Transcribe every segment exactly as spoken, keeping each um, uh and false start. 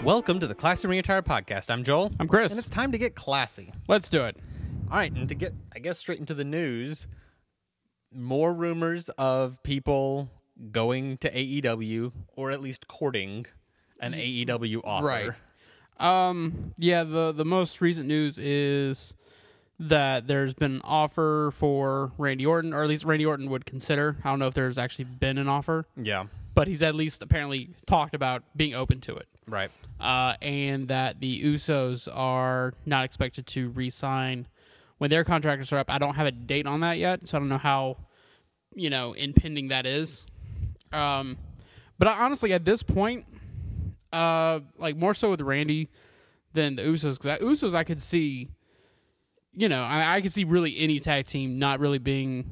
Welcome to the Classy Ring Attire Podcast. I'm Joel. I'm Chris. And it's time to get classy. Let's do it. All right, and to get, I guess, straight into the news, more rumors of people going to A E W, or at least courting an A E W offer. Right. Um, yeah, the, the most recent news is that there's been an offer for Randy Orton, or at least Randy Orton would consider. I don't know if there's actually been an offer. Yeah. But he's at least apparently talked about being open to it. Right. Uh, and that the Usos are not expected to re-sign when their contracts are up. I don't have a date on that yet, so I don't know how, you know, impending that is. Um, but I, honestly, at this point, uh, like more so with Randy than the Usos, because Usos I could see, you know, I, I could see really any tag team not really being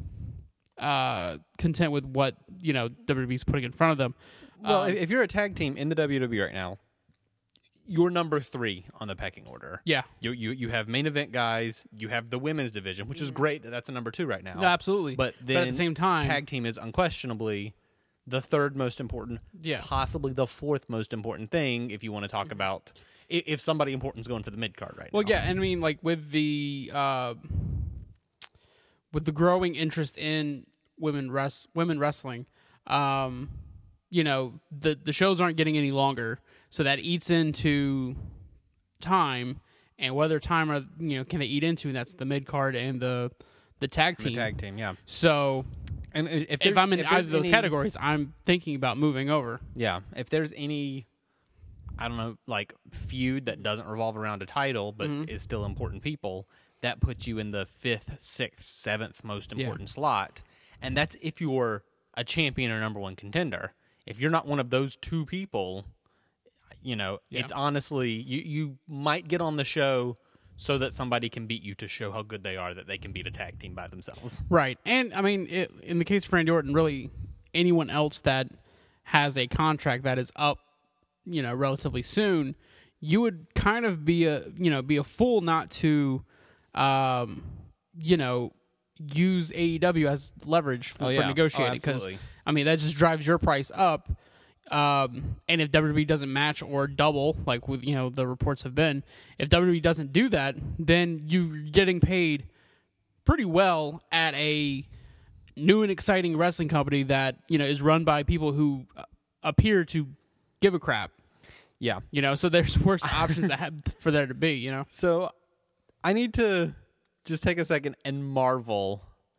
uh, content with what, you know, W W E's putting in front of them. Well, um, if you're a tag team in the W W E right now, you're number three on the pecking order. Yeah. You you you have main event guys. You have the women's division, which is great that that's a number two right now. No, absolutely. But then but at the same time, tag team is unquestionably the third most important, Yeah. possibly the fourth most important thing if you want to talk about if, if somebody important is going for the mid card right well, now. yeah, and I mean, like with the uh, with the growing interest in women res- women wrestling, um, you know, the the shows aren't getting any longer, so that eats into time, and whether time or you know can they eat into, and that's the mid card and the the tag The team. tag team, yeah. So And if, if there's- I'm in if either there's of those any- categories, I'm thinking about moving over. Yeah, if there's any, I don't know, like feud that doesn't revolve around a title but Mm-hmm. is still important people, that puts you in the fifth, sixth, seventh most Yeah. important slot. And that's if you're a champion or number one contender. If you're not one of those two people, you know, Yeah. it's honestly, you, you might get on the show so that somebody can beat you to show how good they are, that they can beat a tag team by themselves. Right. And, I mean, it, in the case of Randy Orton, really anyone else that has a contract that is up, you know, relatively soon, you would kind of be a, you know, be a fool not to, um, you know, use A E W as leverage for, Oh, yeah. for negotiating. Oh, Because, absolutely. I mean, that just drives your price up. Um, and if W W E doesn't match or double, like with, you know, the reports have been, if W W E doesn't do that, then you're getting paid pretty well at a new and exciting wrestling company that, you know, is run by people who uh, appear to give a crap, Yeah. you know, so there's worse options that have for there to be, you know? So I need to just take a second and marvel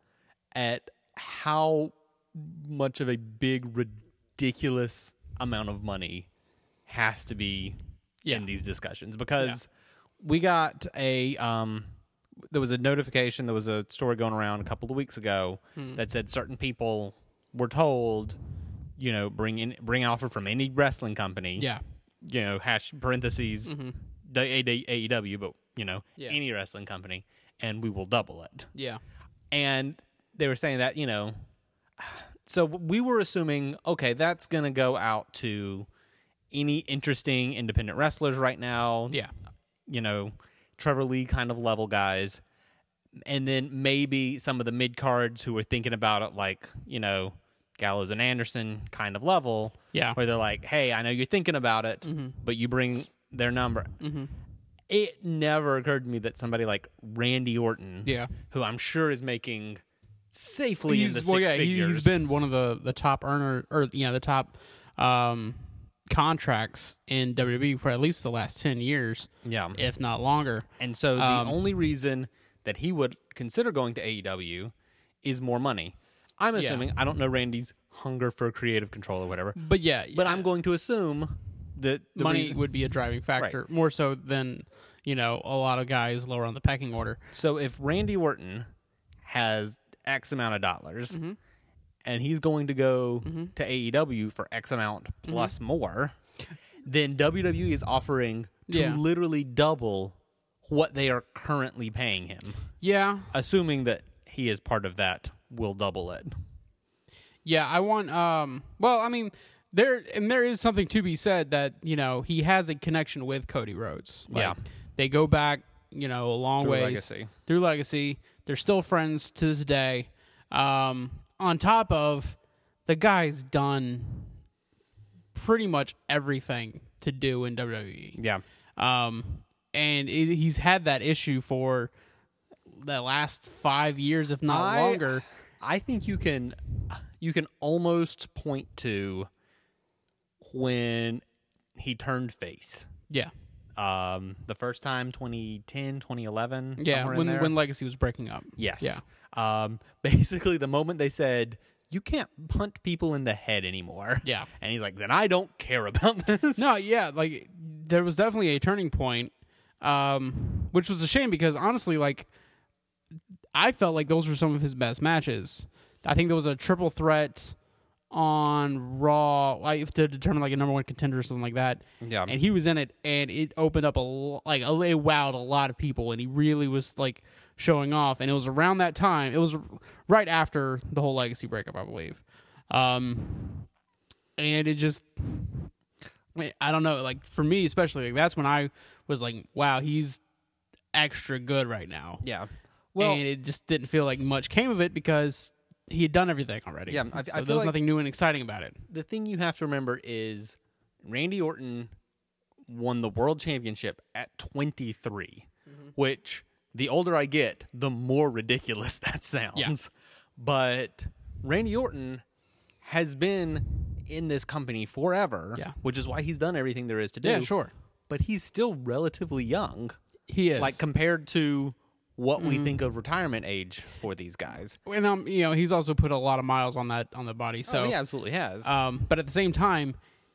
at how much of a big, ridiculous amount of money has to be Yeah. in these discussions. Because we got a, um, there was a notification, there was a story going around a couple of weeks ago that said certain people were told, you know, bring in, bring offer from any wrestling company. Yeah. You know, hash parentheses, the A E W, but, you know, Yeah. any wrestling company, and we will double it. Yeah. And they were saying that, you know, so we were assuming, okay, that's going to go out to any interesting independent wrestlers right now. Yeah. You know, Trevor Lee kind of level guys. And then maybe some of the mid cards who were thinking about it, like, you know, Gallows and Anderson kind of level. Yeah. Where they're like, hey, I know you're thinking about it, but you bring their number. Mm-hmm. It never occurred to me that somebody like Randy Orton, Yeah. who I'm sure is making safely in the He's, six well, yeah, he, figures. he's been one of the, the top earner, or, you know, the top um, contracts in W W E for at least the last ten years, yeah. if not longer. And so the Um, only reason that he would consider going to A E W is more money. I'm Yeah. assuming, I don't know Randy's hunger for creative control or whatever, But yeah, but yeah. I'm going to assume that the money reason- would be a driving factor more so than, you know, a lot of guys lower on the pecking order. So if Randy Orton has X amount of dollars Mm-hmm. and he's going to go to A E W for X amount plus more, then W W E is offering to Yeah. literally double what they are currently paying him. Yeah, Assuming that he is part of that, will double it. yeah. I want. Um. Well, I mean, there and there is something to be said that you know he has a connection with Cody Rhodes. Like, Yeah. they go back, you know, a long Through ways legacy. through legacy. They're still friends to this day. Um. On top of the guy's done pretty much everything to do in W W E. Yeah. Um, and it, he's had that issue for the last five years, if not I, longer. I think you can you can almost point to when he turned face. Yeah. Um, the first time, twenty ten, twenty eleven. Yeah, somewhere in when there. when Legacy was breaking up. Yes. Yeah. Um, basically, the moment they said, you can't punt people in the head anymore. Yeah. And he's like, then I don't care about this. No, yeah, like there was definitely a turning point, um, which was a shame because honestly, like I felt like those were some of his best matches. I think there was a triple threat on Raw, like to determine like a number one contender or something like that. Yeah. And he was in it, and it opened up a l- like a, it wowed a lot of people, and he really was like showing off. And it was around that time. It was right after the whole Legacy breakup, I believe. Um, and it just, I don't know, like for me especially, like that's when I was like, wow, he's extra good right now. Yeah. Well, and it just didn't feel like much came of it because he had done everything already. Yeah, I- I so feel there was like- nothing new and exciting about it. the thing you have to remember is Randy Orton won the world championship at twenty-three, Mm-hmm. which the older I get, the more ridiculous that sounds. Yeah. But Randy Orton has been in this company forever, Yeah. which is why he's done everything there is to do. Yeah, sure. But he's still relatively young, He is. like compared to what we think of retirement age for these guys. and um, you know, he's also put a lot of miles on that on the body. So oh, he absolutely has. Um, but at the same time,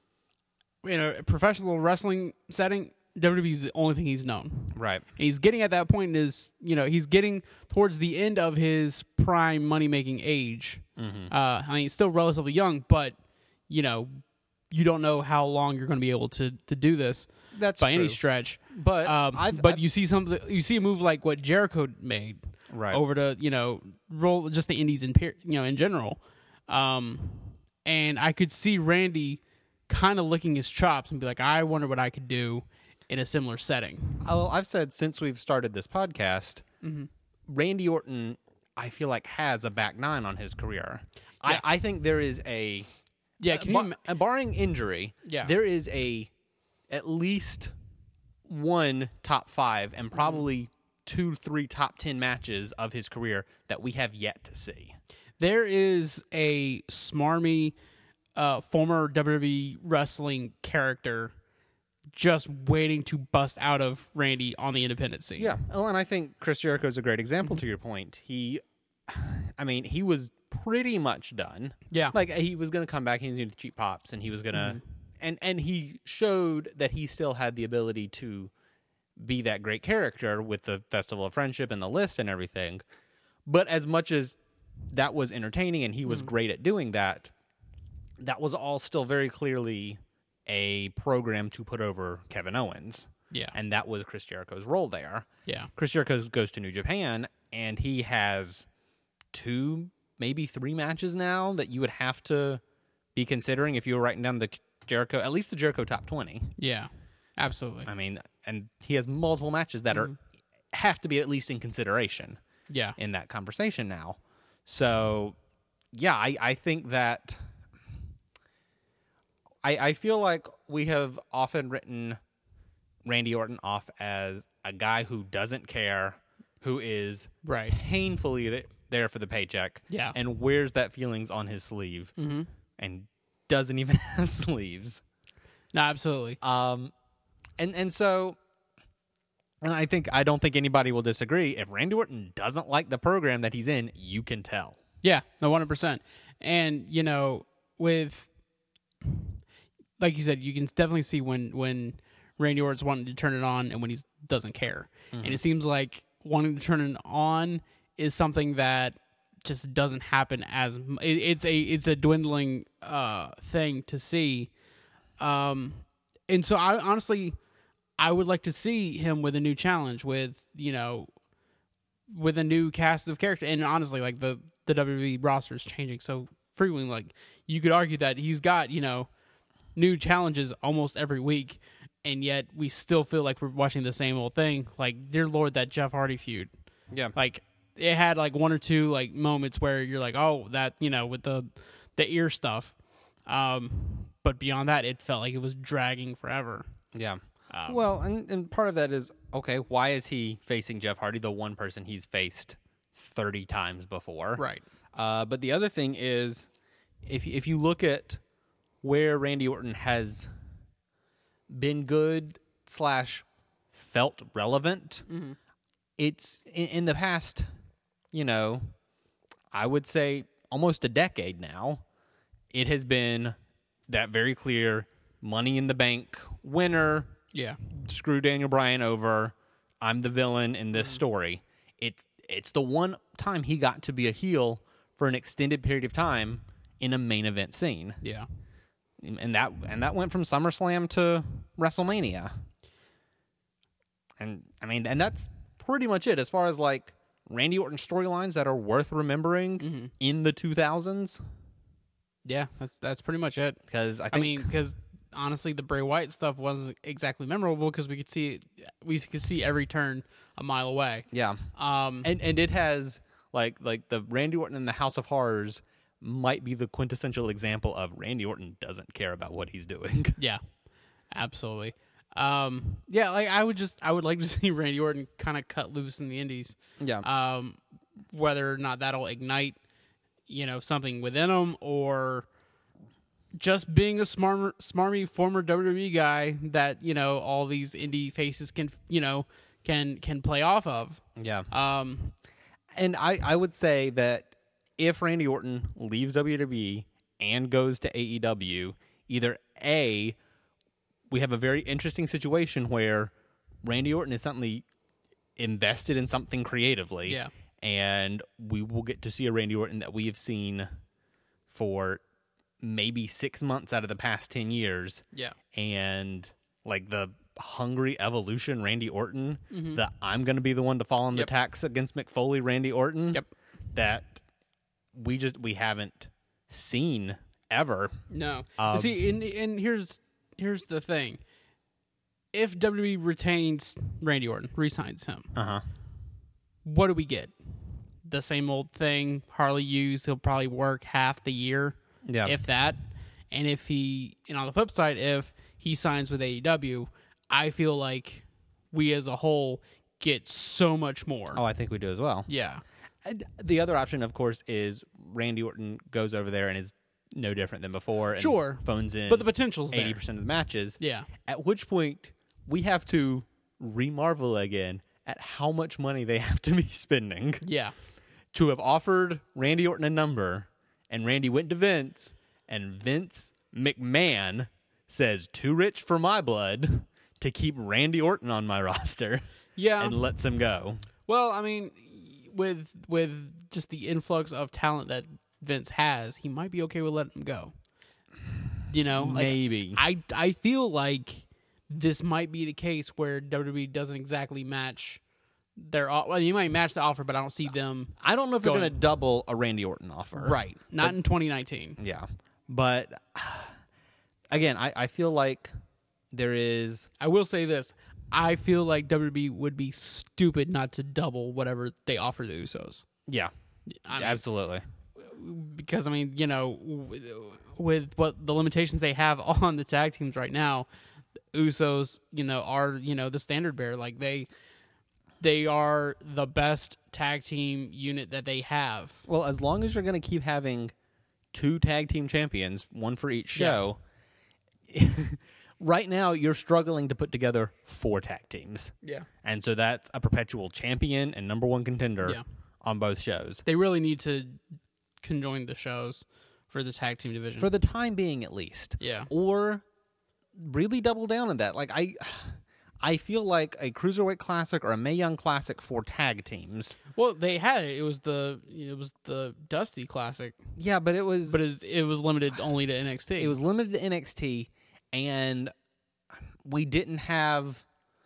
in a professional wrestling setting, W W E is the only thing he's known. right. And he's getting at that point in his, you know, he's getting towards the end of his prime money making age. Mm-hmm. Uh, I mean, he's still relatively young, but you know, you don't know how long you're going to be able to to do this That's by true. any stretch. But Um, I've, but I've- you see something, you see a move like what Jericho made right. over to, you know, roll just the indies in per- you know in general. Um, and I could see Randy kind of licking his chops and be like, I wonder what I could do in a similar setting. Oh, I've said since we've started this podcast, Mm-hmm. Randy Orton, I feel like has a back nine on his career. I, I think there is a Yeah, can bar- you? uh, barring injury, Yeah. there is a at least one top five and probably two, three top ten matches of his career that we have yet to see. There is a smarmy uh, former W W E wrestling character just waiting to bust out of Randy on the independent scene. Yeah. Oh, and I think Chris Jericho is a great example to your point. He, I mean, he was pretty much done. Yeah. Like he was going to come back, he was going to cheap pops, and he was going to, and and he showed that he still had the ability to be that great character with the Festival of Friendship and the list and everything. But as much as that was entertaining and he was great at doing that, that was all still very clearly a program to put over Kevin Owens. Yeah. And that was Chris Jericho's role there. Yeah. Chris Jericho goes to New Japan, and he has two, maybe three matches now that you would have to be considering if you were writing down the Jericho, at least the Jericho top twenty. Yeah. Absolutely. I mean, and he has multiple matches that are have to be at least in consideration Yeah. in that conversation now. So, yeah, I, I think that I, I feel like we have often written Randy Orton off as a guy who doesn't care, who is Right. painfully th- there for the paycheck, Yeah. and wears that feelings on his sleeve, Mm-hmm. and doesn't even have sleeves. No, absolutely. Um, and and so, and I think I don't think anybody will disagree. If Randy Orton doesn't like the program that he's in, you can tell. Yeah, no, one hundred percent. And, you know, with, like you said, you can definitely see when, when Randy Orton's wanting to turn it on and when he doesn't care. Mm-hmm. And it seems like wanting to turn it on is something that just doesn't happen as, it, it's a, it's a dwindling uh, thing to see. Um, and so I honestly, I would like to see him with a new challenge with, you know, with a new cast of characters. And honestly, like the, the W W E roster is changing so frequently. Like you could argue that he's got, you know, new challenges almost every week. And yet we still feel like we're watching the same old thing. Like, dear Lord, that Jeff Hardy feud. Yeah. Like it had like one or two like moments where you're like, oh, that, you know, with the, the ear stuff. Um, but beyond that, it felt like it was dragging forever. Yeah. Um, Well, and, and part of that is, okay, why is he facing Jeff Hardy, the one person he's faced thirty times before? Right. Uh, but the other thing is, if if you look at where Randy Orton has been good slash felt relevant, Mm-hmm. it's in, in the past, you know, I would say almost a decade now, it has been that very clear Money in the Bank winner. Yeah. Screw Daniel Bryan over. I'm the villain in this story. It's it's the one time he got to be a heel for an extended period of time in a main event scene, Yeah. and that and that went from SummerSlam to WrestleMania. And I mean, and that's pretty much it as far as like Randy Orton storylines that are worth remembering Mm-hmm. in the two thousands. Yeah. That's that's pretty much it. Because I think, I mean, because honestly, the Bray Wyatt stuff wasn't exactly memorable because we could see we could see every turn a mile away. yeah, Um, and and it has like like the Randy Orton in the House of Horrors might be the quintessential example of Randy Orton doesn't care about what he's doing. yeah, absolutely. Um, yeah, like I would just I would like to see Randy Orton kind of cut loose in the Indies. Yeah, Um, whether or not that'll ignite, you know, something within him or just being a smart, smarmy former W W E guy that, you know, all these indie faces can, you know, can can play off of. yeah. Um, And I, I would say that if Randy Orton leaves W W E and goes to A E W, either A, we have a very interesting situation where Randy Orton is suddenly invested in something creatively. Yeah. And we will get to see a Randy Orton that we have seen for maybe six months out of the past ten years. yeah. And like the hungry evolution Randy Orton, the I'm going to be the one to fall on Yep. the tax against McFoley Randy Orton, Yep. that we just we haven't seen ever. No. Um, See, and, and here's here's the thing. If W W E retains Randy Orton, re-signs him, Uh-huh. what do we get? The same old thing. Harley Hughes, he'll probably work half the year, Yeah. if that. And if he, and on the flip side, if he signs with A E W, I feel like we as a whole get so much more. Oh, I think we do as well. Yeah. And the other option, of course, is Randy Orton goes over there and is no different than before and Sure. phones in But the potential's there. eighty percent of the matches. Yeah. At which point we have to re-marvel again at how much money they have to be spending Yeah. to have offered Randy Orton a number, and Randy went to Vince, and Vince McMahon says, too rich for my blood to keep Randy Orton on my roster, Yeah. and lets him go. Well, I mean, with with just the influx of talent that Vince has, he might be okay with letting him go. You know, like, Maybe. I I feel like this might be the case where W W E doesn't exactly match their o- well, you might match the offer, but I don't see them I don't know if they're Going- going to double a Randy Orton offer. right. Not in twenty nineteen. Yeah. But, again, I, I feel like there is... I will say this: I feel like W W E would be stupid not to double whatever they offer the Usos. Yeah. I mean, Absolutely. because I mean, you know, with, with what the limitations they have on the tag teams right now, the Usos, you know, are you know the standard bearer. Like they, they are the best tag team unit that they have. Well, as long as you're going to keep having two tag team champions, one for each show, right now you're struggling to put together four tag teams. Yeah, And so that's a perpetual champion and number one contender Yeah. on both shows. they really need to conjoin the shows for the tag team division. For the time being, at least. yeah, Or really double down on that. Like, I. I feel like a Cruiserweight Classic or a Mae Young Classic for tag teams. well, they had it. It was the it was the Dusty Classic, Yeah, but it was but it was, it was limited only to N X T. it was limited to N X T, and we didn't have.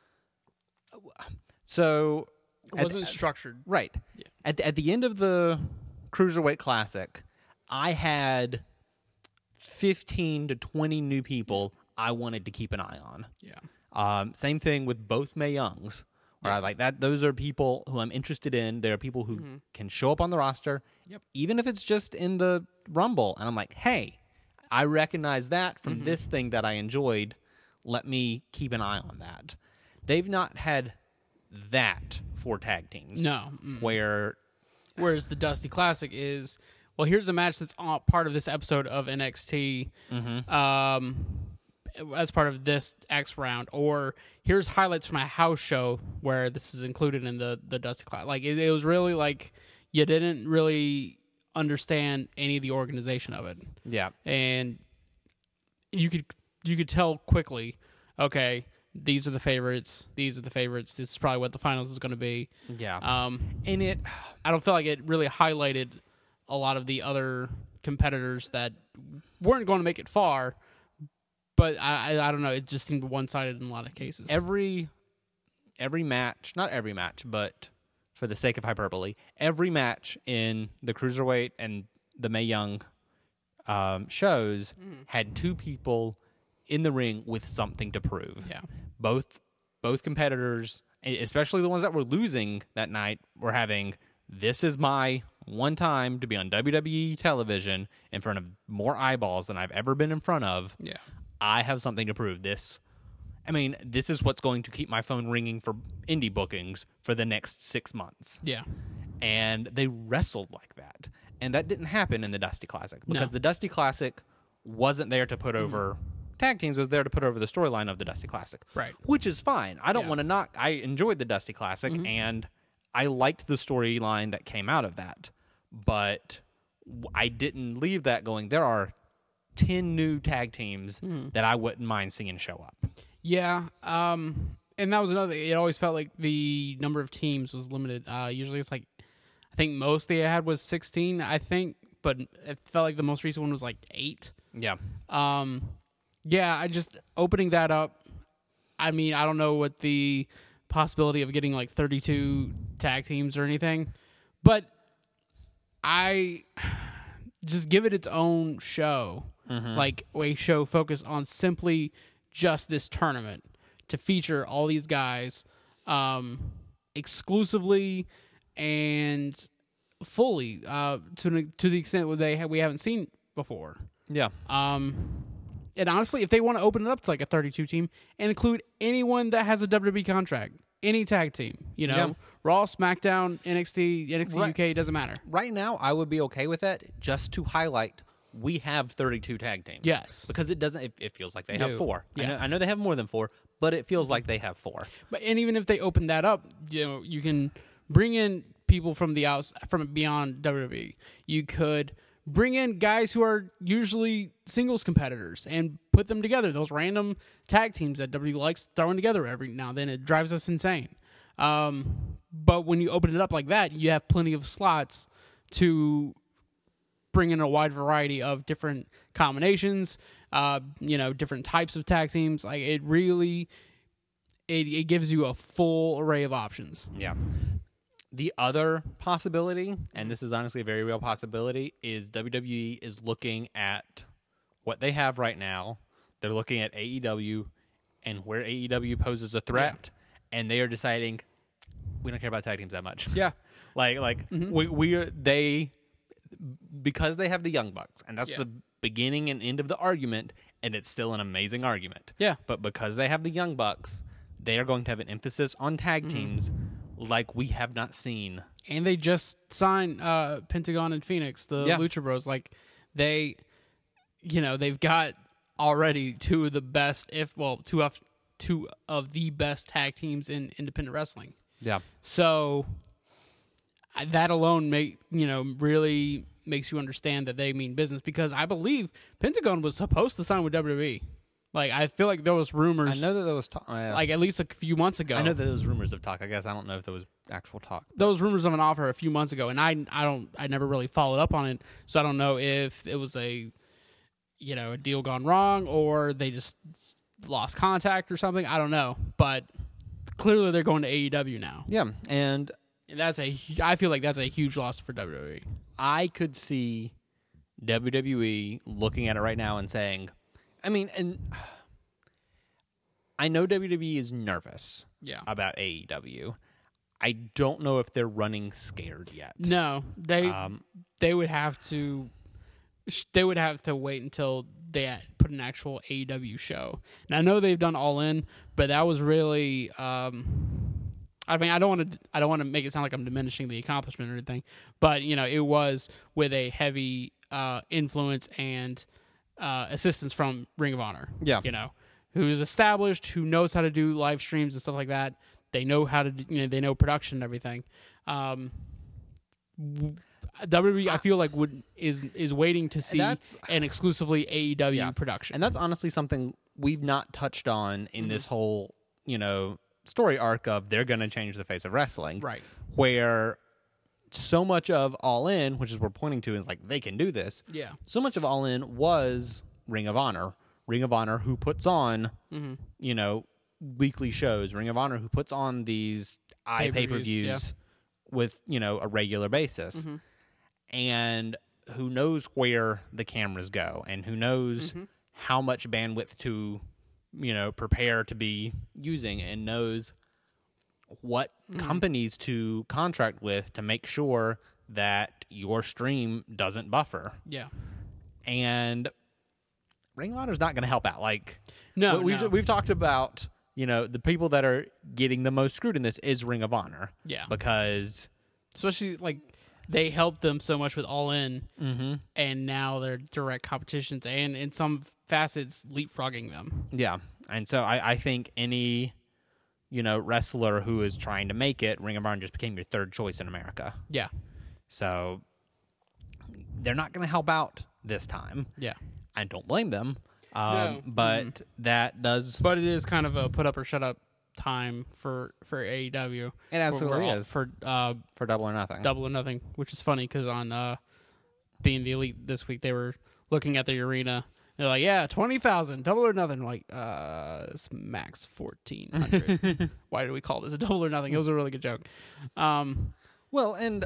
So, it at- wasn't structured. right Yeah. at the, at the end of the Cruiserweight Classic, I had fifteen to twenty new people I wanted to keep an eye on. Yeah. Um, same thing with both Mae Youngs. Where I like that. Those are people who I'm interested in. They are people who can show up on the roster, Yep. even if it's just in the Rumble. And I'm like, hey, I recognize that from mm-hmm. this thing that I enjoyed. Let me keep an eye on that. They've not had that for tag teams. No. Mm-mm. Where... Whereas the Dusty Classic is, well, here's a match that's part of this episode of N X T mm-hmm. um, as part of this X round, or here's highlights from a house show where this is included in the, the Dusty Classic. Like, it, it was really like you didn't really understand any of the organization of it. Yeah. And you could you could tell quickly, okay, these are the favorites. These are the favorites. This is probably what the finals is going to be. Yeah. Um, and it, I don't feel like it really highlighted a lot of the other competitors that weren't going to make it far. But I, I, I don't know. It just seemed one-sided in a lot of cases. Every, every match, not every match, but for the sake of hyperbole, every match in the Cruiserweight and the Mae Young um, shows mm. had two people in the ring with something to prove. Yeah. Both both competitors, especially the ones that were losing that night, were having, this is my one time to be on W W E television in front of more eyeballs than I've ever been in front of. Yeah. I have something to prove. This, I mean, this is what's going to keep my phone ringing for indie bookings for the next six months. Yeah. And they wrestled like that. And that didn't happen in the Dusty Classic because no. the Dusty Classic wasn't there to put over... Mm-hmm. Tag teams, was there to put over the storyline of the Dusty Classic. Right. Which is fine. I don't yeah. want to knock. I enjoyed the Dusty Classic, mm-hmm. and I liked the storyline that came out of that. But I didn't leave that going, there are ten new tag teams mm. that I wouldn't mind seeing show up. Yeah. Um, and that was another thing. It always felt like the number of teams was limited. Uh, usually it's like, I think most they had was sixteen, I think. But it felt like the most recent one was like eight. Yeah. Um... Yeah, I just opening that up. I mean, I don't know what the possibility of getting like thirty-two tag teams or anything, but I just give it its own show, mm-hmm. like a show focused on simply just this tournament to feature all these guys um, exclusively and fully uh, to to the extent where they ha- we haven't seen before. Yeah. Um. And honestly, if they want to open it up to like a thirty-two team and include anyone that has a W W E contract, any tag team, you know, yeah. Raw, SmackDown, N X T, N X T right. U K, doesn't matter. Right now, I would be okay with that just to highlight we have thirty-two tag teams. Yes. Because it doesn't, it, it feels like they no. have four. Yeah. I know, I know they have more than four, but it feels like they have four. But and even if they open that up, you know, you can bring in people from the outs from beyond W W E. You could bring in guys who are usually singles competitors and put them together. Those random tag teams that W W E likes throwing together every now and then. It drives us insane. Um, but when you open it up like that, you have plenty of slots to bring in a wide variety of different combinations, uh, you know, different types of tag teams. Like it really, it, it gives you a full array of options. Yeah. The other possibility, and this is honestly a very real possibility, is W W E is looking at what they have right now. They're looking at A E W and where A E W poses a threat, yeah. and they are deciding we don't care about tag teams that much. Yeah, like like mm-hmm. we we are they because they have the Young Bucks, and that's yeah. the beginning and end of the argument, and it's still an amazing argument. Yeah, but because they have the Young Bucks, they are going to have an emphasis on tag mm-hmm. teams. Like we have not seen. And they just signed uh, Pentagon and Phoenix, the yeah. Lucha Bros. Like they, you know, they've got already two of the best, if well, two of two of the best tag teams in independent wrestling. Yeah. So that alone make you know really makes you understand that they mean business, because I believe Pentagon was supposed to sign with W W E. Like, I feel like there was rumors. I know that there was talk. Oh, yeah. Like, at least a few months ago. I know that there was rumors of talk. I guess I don't know if there was actual talk. There was rumors of an offer a few months ago, and I, I don't, I never really followed up on it, so I don't know if it was a, you know, a deal gone wrong or they just lost contact or something. I don't know, but clearly they're going to A E W now. Yeah, and that's a. I feel like that's a huge loss for W W E. I could see W W E looking at it right now and saying, I mean, and I know W W E is nervous yeah. about A E W. I don't know if they're running scared yet. No, they um, they would have to sh- they would have to wait until they had put an actual A E W show. And I know they've done All In, but that was really. Um, I mean, I don't want to. I don't want to make it sound like I'm diminishing the accomplishment or anything, but you know, it was with a heavy uh, influence and uh, assistance from Ring of Honor. Yeah. You know, who is established, who knows how to do live streams and stuff like that. They know how to. Do, you know, they know production and everything. Um, W W E, I feel like would is is waiting to see That's- an exclusively A E W Yeah. production. And that's honestly something we've not touched on in Mm-hmm. this whole, you know, story arc of they're going to change the face of wrestling. Right. Where so much of All In, which is what we're pointing to, is like they can do this. Yeah. So much of All In was Ring of Honor. Ring of Honor who puts on, Mm-hmm. you know, weekly shows. Ring of Honor who puts on these eye Pay-per-views, pay-per-views yeah. with, you know, a regular basis. Mm-hmm. And who knows where the cameras go and who knows Mm-hmm. how much bandwidth to, you know, prepare to be using and knows what Mm-hmm. companies to contract with to make sure that your stream doesn't buffer. Yeah. And Ring of Honor is not going to help out. Like, No, we've, no. we've talked about, you know, the people that are getting the most screwed in this is Ring of Honor. Yeah. Because, Especially like they helped them so much with All In, mm-hmm. and now they're direct competitions, and in some facets leapfrogging them. yeah. And so I, I think any, you know, wrestler who is trying to make it, Ring of Honor just became your third choice in America. Yeah. So they're not going to help out this time. Yeah. I don't blame them. Um, No. But that does. But it is kind of a put up or shut up time for for A E W. It absolutely for, is. for uh, For Double or Nothing. Double or Nothing, which is funny because on uh, Being the Elite this week they were looking at the arena. They're like, yeah, twenty thousand, Double or Nothing. I'm like, uh, it's max fourteen hundred. Why do we call this a Double or Nothing? It was a really good joke. Um, Well, and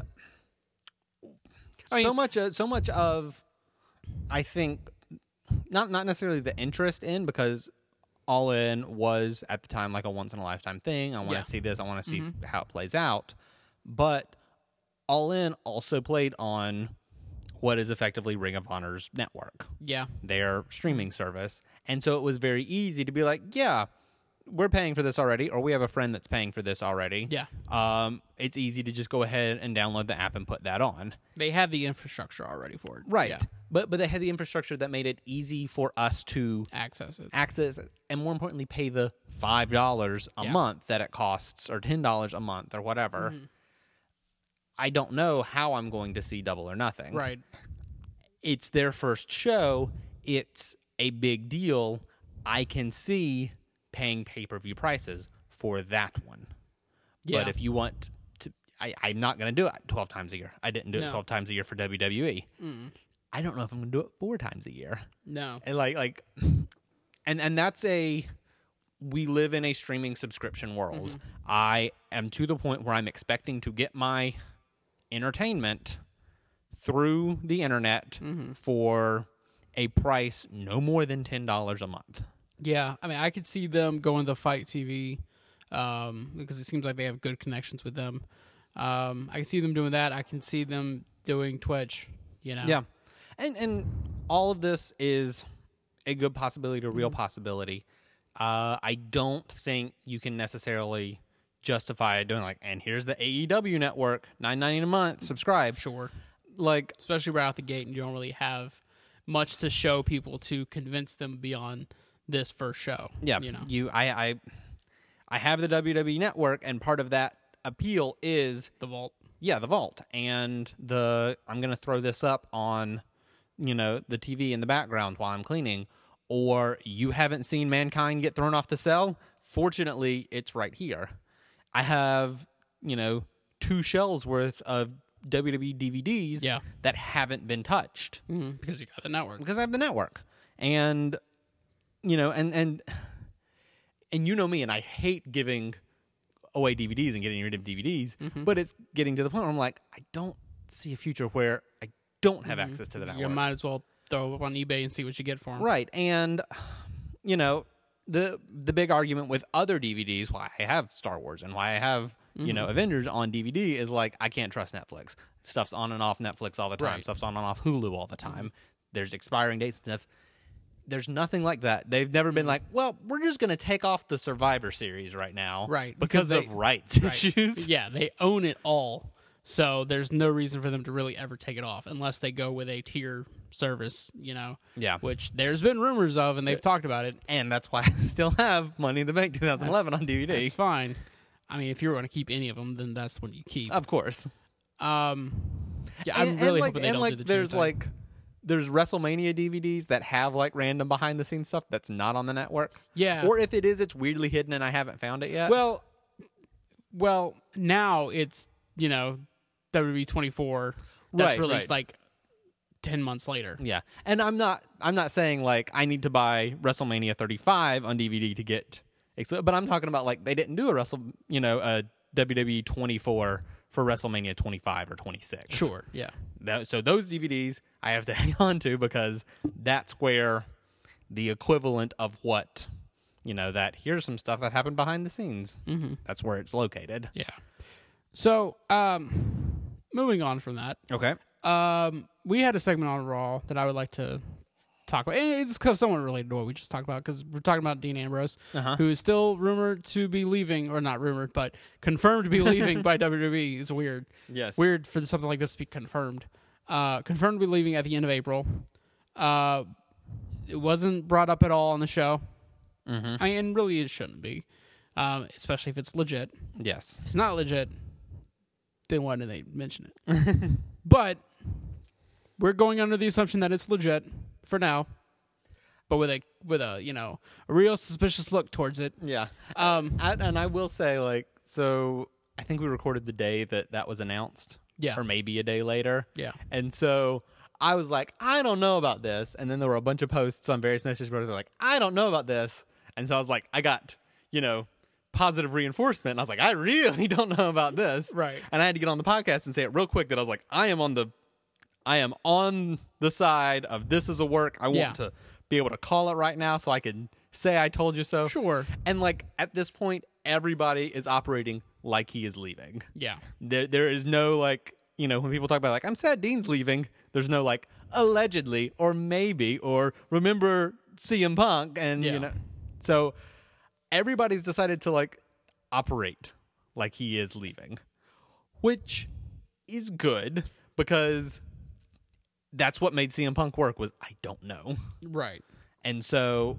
I so mean- much, uh, so much of, I think, not not necessarily the interest in, because All In was at the time like a once in a lifetime thing. I want to Yeah. see this. I want to see how it plays out. But All In also played on what is effectively Ring of Honor's network, yeah, their streaming service, and so it was very easy to be like, yeah, we're paying for this already, or we have a friend that's paying for this already. yeah. Um, it's easy to just go ahead and download the app and put that on. They had the infrastructure already for it. Right. Yeah. But but they had the infrastructure that made it easy for us to Access it. access and, more importantly, pay the five dollars a Yeah. month that it costs, or ten dollars a month, or whatever. Mm-hmm. I don't know how I'm going to see Double or Nothing. Right. It's their first show. It's a big deal. I can see paying pay-per-view prices for that one. Yeah. But if you want to, I, I'm not going to do it twelve times a year. I didn't do it No. twelve times a year for W W E. I don't know if I'm going to do it four times a year. No. And like, like, and and that's a. We live in a streaming subscription world. Mm-hmm. I am to the point where I'm expecting to get my entertainment through the internet Mm-hmm. for a price no more than ten dollars a month. Yeah, I mean, I could see them going to Fight T V um, because it seems like they have good connections with them. Um, I can see them doing that. I can see them doing Twitch. You know, Yeah, and and all of this is a good possibility, a real possibility. Uh, I don't think you can necessarily justify doing like, and here's the A E W network, nine ninety a month, subscribe. sure. Like, Especially right out the gate, and you don't really have much to show people to convince them beyond this first show. yeah, you know, you, I, I, I have the W W E network, and part of that appeal is the vault. yeah, the vault, and the I'm gonna throw this up on, you know, the T V in the background while I'm cleaning. Or you haven't seen Mankind get thrown off the cell? Fortunately, it's right here. I have, you know, two shelves worth of W W E D V Ds Yeah. that haven't been touched Mm-hmm. Because you got the network. because I have the network. And, you know, and and and you know me, and I hate giving away D V Ds and getting rid of D V Ds, Mm-hmm. but it's getting to the point where I'm like, I don't see a future where I don't have access to the network. You might as well throw it up on eBay and see what you get for them. Right. And, you know, the the big argument with other D V Ds, why I have Star Wars and why I have, you know, Avengers on D V D is like, I can't trust Netflix. Stuff's on and off Netflix all the time. Right. Stuff's on and off Hulu all the time. there's expiring dates and stuff. There's nothing like that. They've never been like, well, we're just going to take off the Survivor Series right now. Right, Because, because they- of rights Right. issues. Yeah, they own it all. So there's no reason for them to really ever take it off unless they go with a tier service, you know. Yeah. Which there's been rumors of, and they've talked about it. And that's why I still have Money in the Bank twenty eleven on D V D. It's fine. I mean, if you're going to keep any of them, then that's what you keep. Of course. Um, yeah, I'm and, really and like, hoping they and don't like do the tier there's thing. like there's WrestleMania D V Ds that have like random behind the scenes stuff that's not on the network. Yeah. Or if it is, it's weirdly hidden and I haven't found it yet. Well, well, now it's, you know, W W E twenty-four that's Right, released right. like ten months later. yeah. And I'm not I'm not saying like I need to buy WrestleMania thirty-five on D V D to get exclu- but I'm talking about like they didn't do a Wrestle, you know, a W W E twenty-four for WrestleMania twenty-five or twenty-six. Sure, yeah. That, so those D V Ds I have to hang on to because that's where the equivalent of what, you know, that here's some stuff that happened behind the scenes. Mm-hmm. That's where it's located. Yeah. So, um, moving on from that, Okay. um, we had a segment on Raw that I would like to talk about. And it's because somewhat related to what we just talked about, because we're talking about Dean Ambrose, Uh-huh. who is still rumored to be leaving, or not rumored, but confirmed to be leaving by W W E. It's weird. Yes. Weird for something like this to be confirmed. Uh, confirmed to be leaving at the end of April. Uh, it wasn't brought up at all on the show. Mm-hmm. I mean, and really it shouldn't be, um, especially if it's legit. Yes. If it's not legit, then why did they mention it? But we're going under the assumption that it's legit for now, but with a with a you know a real suspicious look towards it. Yeah. Um, I, and I will say, like, so I think we recorded the day that that was announced. Yeah. Or maybe a day later. Yeah. And so I was like, I don't know about this. And then there were a bunch of posts on various message boards that were like, I don't know about this. And so I was like, I got, you know, positive reinforcement. And I was like, I really don't know about this. Right. And I had to get on the podcast and say it real quick that I was like, I am on the, I am on the side of this is a work. I want Yeah. to be able to call it right now so I can say I told you so. Sure. And like at this point, everybody is operating like he is leaving. Yeah. There, there is no like, you know, when people talk about like, I'm sad Dean's leaving, there's no like, allegedly or maybe or remember C M Punk and Yeah. you know, so everybody's decided to like operate like he is leaving, which is good because that's what made C M Punk work was I don't know. Right. And so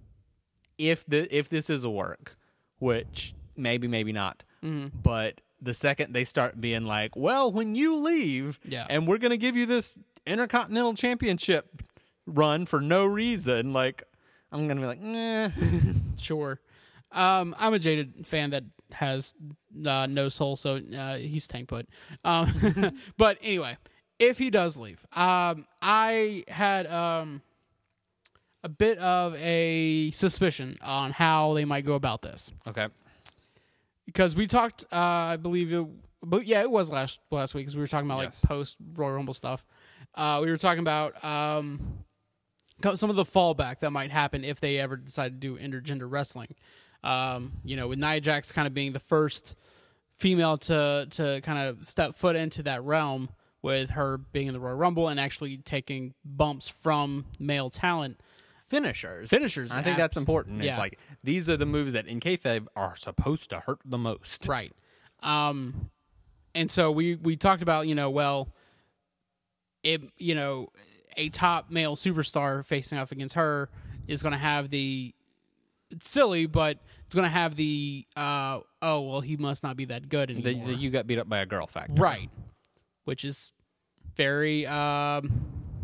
if the if this is a work, which maybe maybe not, Mm-hmm. but the second they start being like, well, when you leave, Yeah. and we're gonna give you this Intercontinental Championship run for no reason, like I'm gonna be like, nah. Sure. Um, I'm a jaded fan that has uh, no soul, so uh, he's tank put. Um, but anyway, if he does leave, um, I had um, a bit of a suspicion on how they might go about this. Okay. Because we talked, uh, I believe, it, but yeah, it was last last week because we were talking about Yes. like post Royal Rumble stuff. Uh, we were talking about um, co- some of the fallback that might happen if they ever decide to do intergender wrestling. Um, you know, with Nia Jax kind of being the first female to to kind of step foot into that realm, with her being in the Royal Rumble and actually taking bumps from male talent. Finishers. Finishers, I think yeah. that's important. Yeah. It's like these are the moves that in kayfabe are supposed to hurt the most. Right. Um, and so we, we talked about, you know, well, it, you know, a top male superstar facing off against her is going to have the, it's silly, but it's going to have the, uh, oh, well, he must not be that good The, anymore. the you got beat up by a girl factor. Right. Which is very, um,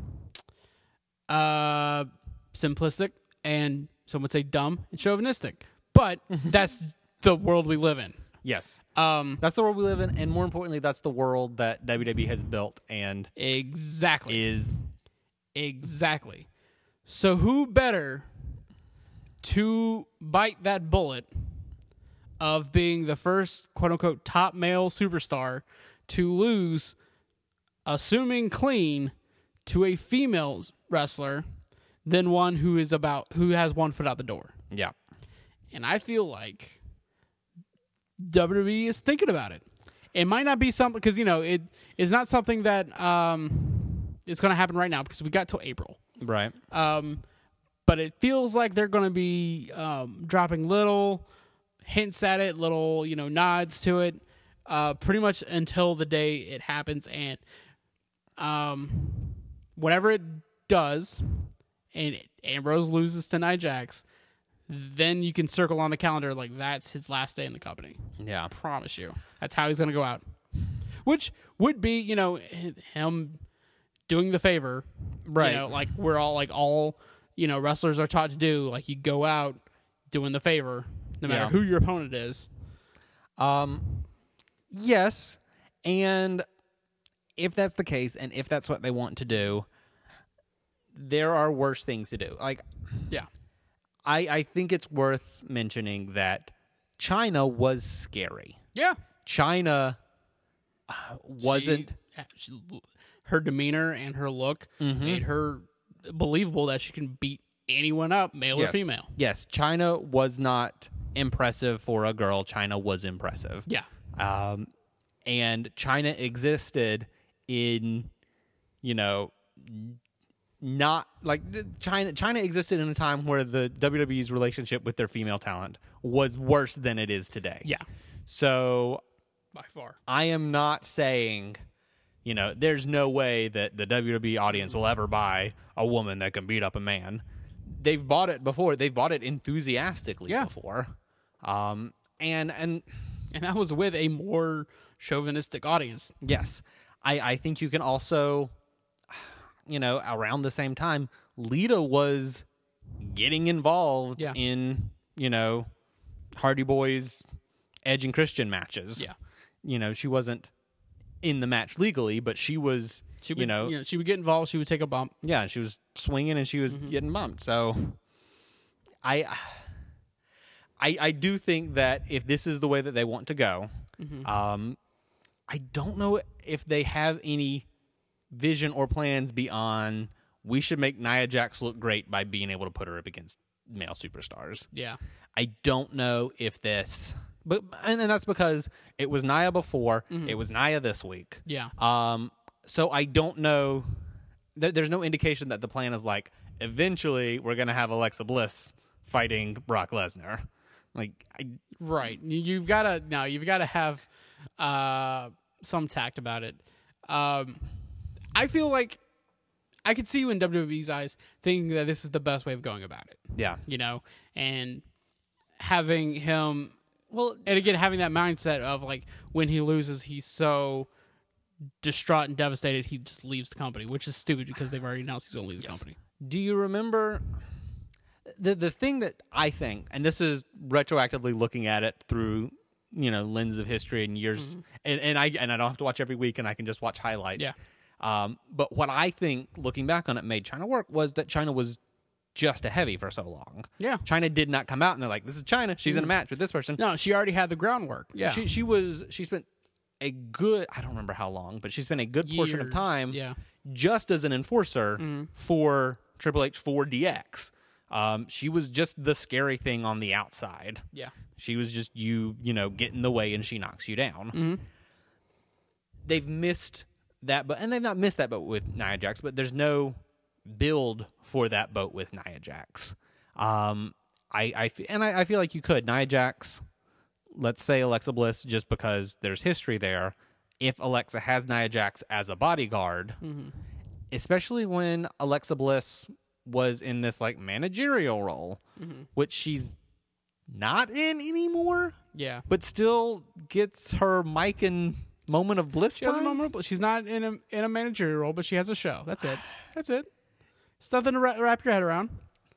uh, simplistic and some would say dumb and chauvinistic, but that's the world we live in. Yes. Um, That's the world we live in, and more importantly, that's the world that W W E has built and exactly. is Exactly. So who better to bite that bullet of being the first quote unquote top male superstar to lose, assuming clean, to a female wrestler than one who is about who has one foot out the door. yeah. And I feel like W W E is thinking about it. It might not be something because you know it is not something that um, it's going to happen right now because we got till April. Right. Um, but it feels like they're going to be um, dropping little hints at it, little you know nods to it, uh, pretty much until the day it happens. And um, whatever it does, and Ambrose loses to Nia Jax, then you can circle on the calendar like that's his last day in the company. Yeah. I promise you, that's how he's going to go out. Which would be, you know, him doing the favor, Right. You know, like we're all like all, you know, wrestlers are taught to do. Like you go out doing the favor, no matter Yeah. who your opponent is. Um, yes, and if that's the case, and if that's what they want to do, there are worse things to do. Like, Yeah, I, I think it's worth mentioning that China was scary. yeah. China uh, wasn't. She, she, her demeanor and her look Mm-hmm. made her believable that she can beat anyone up, male yes, or female. Yes, China was not impressive for a girl. China was impressive. Yeah, Um, and China existed in, you know, not like the- China. China existed in a time where the W W E's relationship with their female talent was worse than it is today. yeah, So by far. I am not saying, you know, there's no way that the W W E audience will ever buy a woman that can beat up a man. They've bought it before. They've bought it enthusiastically Yeah. before. Um, and and And that was with a more chauvinistic audience. yes, I, I think you can also, you know, around the same time, Lita was getting involved Yeah. in, you know, Hardy Boys, Edge and Christian matches. Yeah. You know, she wasn't in the match legally, but she was, She would, you know, you know, she would get involved. She would take a bump. yeah, she was swinging and she was Mm-hmm. getting bumped. So I, I, I do think that if this is the way that they want to go, Mm-hmm. um, I don't know if they have any vision or plans beyond we should make Nia Jax look great by being able to put her up against male superstars. Yeah. I don't know if this, but and, and that's because it was Nia before, Mm-hmm. it was Nia this week. Yeah. Um, so I don't know. There, there's no indication that the plan is like eventually we're gonna have Alexa Bliss fighting Brock Lesnar. Like, I, Right. You- You've got to now. You've got to have uh, some tact about it. Um, I feel like I could see you in W W E's eyes thinking that this is the best way of going about it. yeah, You know, and having him. well, And again, having that mindset of like when he loses, he's so distraught and devastated, he just leaves the company, which is stupid because they've already announced he's going to leave the company. do you remember the the thing that I think, and this is retroactively looking at it through, you know, lens of history and years, and, and I and I don't have to watch every week, and I can just watch highlights. Yeah. Um, but what I think, looking back on it, made China work was that China was just a heavy for so long. Yeah. China did not come out and they're like, "This is China. She's in a match with this person." No, she already had the groundwork. Yeah. She she was she spent a good I don't remember how long, but she spent a good portion of Years, time yeah. just as an enforcer Mm-hmm. for Triple H for D X. Um, she was just the scary thing on the outside. Yeah. She was just you, you know, get in the way and she knocks you down. Mm-hmm. They've missed that, but and they've not missed that boat with Nia Jax, but there's no build for that boat with Nia Jax. Um, I, I f- and I, I feel like you could Nia Jax. Let's say Alexa Bliss, just because there's history there. If Alexa has Nia Jax as a bodyguard, Mm-hmm. especially when Alexa Bliss was in this like managerial role, Mm-hmm. which she's not in anymore, Yeah. but still gets her mic and moment of bliss She has a time. moment, but she's not in a in a managerial role, but she has a show. That's it. That's it. It's nothing to wrap, wrap your head around.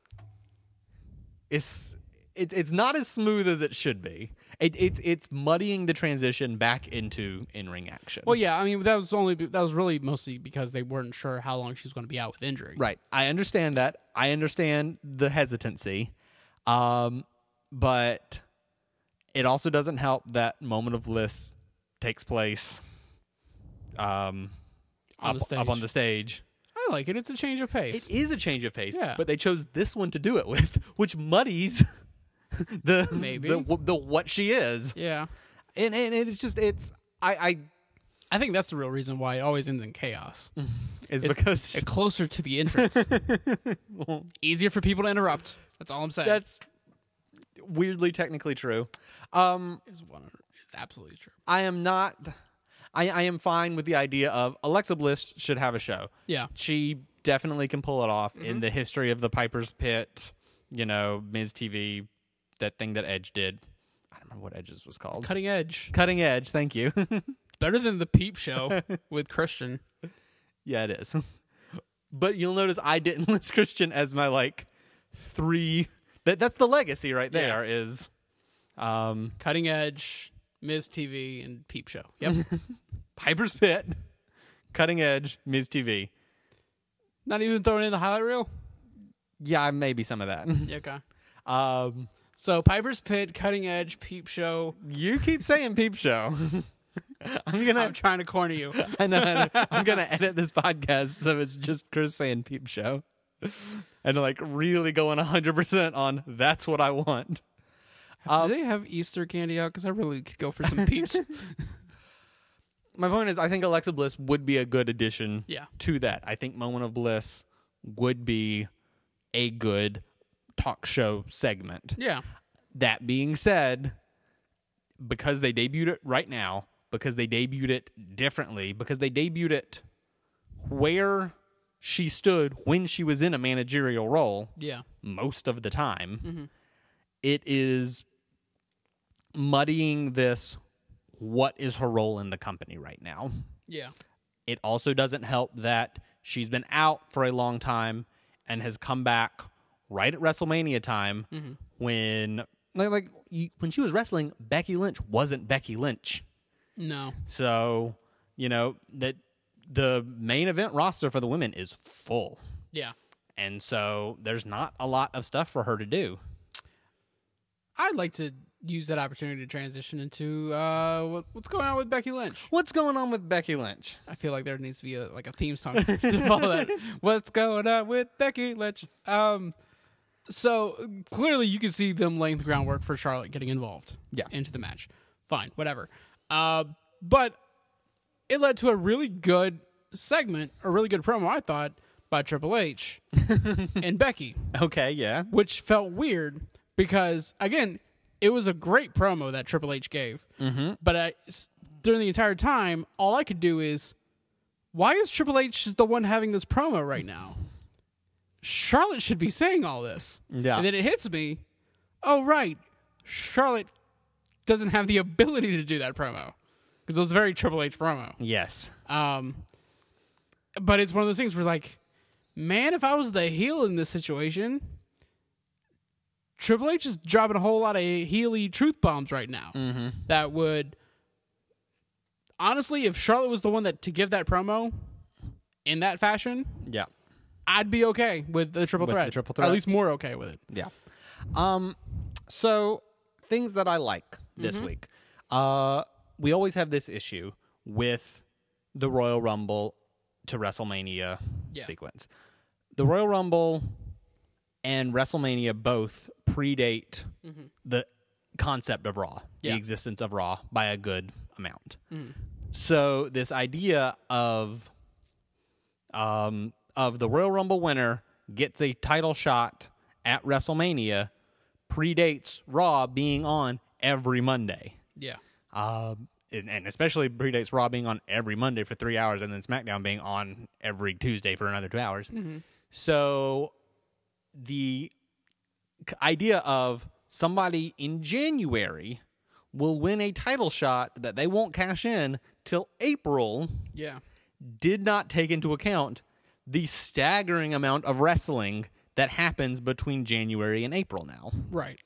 It's it, it's not as smooth as it should be. It, it it's muddying the transition back into in ring action. Well, yeah. I mean, that was only that was really mostly because they weren't sure how long she was going to be out with injury. Right. I understand that. I understand the hesitancy. Um, but it also doesn't help that moment of bliss takes place um, On up, the stage. up on the stage. I like it. It's a change of pace. It is a change of pace, Yeah. but they chose this one to do it with, which muddies the, Maybe. the the what she is. Yeah. And and it's just it's I, I I think that's the real reason why it always ends in chaos. Is It's- because It's closer to the entrance. well, Easier for people to interrupt. That's all I'm saying. that's weirdly technically true. Um, is one hundred is absolutely true. I am not. I, I am fine with the idea of Alexa Bliss should have a show. Yeah. She definitely can pull it off Mm-hmm. in the history of the Piper's Pit. You know, Miz T V, that thing that Edge did. I don't remember what Edge's was called. Cutting edge. Cutting Edge. Thank you. Better than the Peep Show with Christian. Yeah, it is. But you'll notice I didn't list Christian as my like three. That that's the legacy right there. Is um, Cutting Edge, Miz T V, and Peep Show. Yep. Piper's Pit, Cutting Edge, Miz T V. Not even throwing in the highlight reel? Yeah, maybe some of that. Yeah, okay. Um, So Piper's Pit, Cutting Edge, Peep Show. you keep saying Peep Show. I'm gonna. I'm trying to corner you. I know. I know. I'm gonna edit this podcast so it's just Chris saying Peep Show, and like really going one hundred percent on that's what I want. Do they have Easter candy out? Because I really could go for some Peeps. My point is, I think Alexa Bliss would be a good addition Yeah. to that. I think Moment of Bliss would be a good talk show segment. Yeah. That being said, because they debuted it right now, because they debuted it differently, because they debuted it where she stood when she was in a managerial role Yeah. most of the time, it is muddying this what is her role in the company right now. Yeah. It also doesn't help that she's been out for a long time and has come back right at WrestleMania time when like, like you, when she was wrestling, Becky Lynch wasn't Becky Lynch. No. So, you know, that the main event roster for the women is full. Yeah. And so there's not a lot of stuff for her to do. I'd like to use that opportunity to transition into uh, what, what's going on with Becky Lynch. What's going on with Becky Lynch? I feel like there needs to be a, like a theme song to follow that. What's going on with Becky Lynch? Um, so clearly you can see them laying the groundwork for Charlotte getting involved Yeah. into the match. Fine, whatever. Uh, but it led to a really good segment, a really good promo, I thought, by Triple H and Becky, Okay, yeah. which felt weird because, again, it was a great promo that Triple H gave. Mm-hmm. But I, s- during the entire time, all I could do is, why is Triple H the one having this promo right now? Charlotte should be saying all this. Yeah. And then it hits me, oh, right, Charlotte doesn't have the ability to do that promo. Because it was a very Triple H promo. Yes. Um, but it's one of those things where, like, man, if I was the heel in this situation, Triple H is dropping a whole lot of heely truth bombs right now. Mm-hmm. That would, honestly, if Charlotte was the one that to give that promo in that fashion, Yeah. I'd be okay with the triple With the threat. triple Or threat. at least more okay with it. Yeah. Um, so things that I like this week. Uh, we always have this issue with the Royal Rumble to WrestleMania Yeah. sequence. The Royal Rumble and WrestleMania both predate the concept of Raw, Yeah. the existence of Raw by a good amount. So this idea of um, of the Royal Rumble winner gets a title shot at WrestleMania predates Raw being on every Monday. Yeah. Um, and, and especially predates Raw being on every Monday for three hours and then SmackDown being on every Tuesday for another two hours. So the c- idea of somebody in January will win a title shot that they won't cash in till April Yeah. did not take into account the staggering amount of wrestling that happens between January and April now. Right.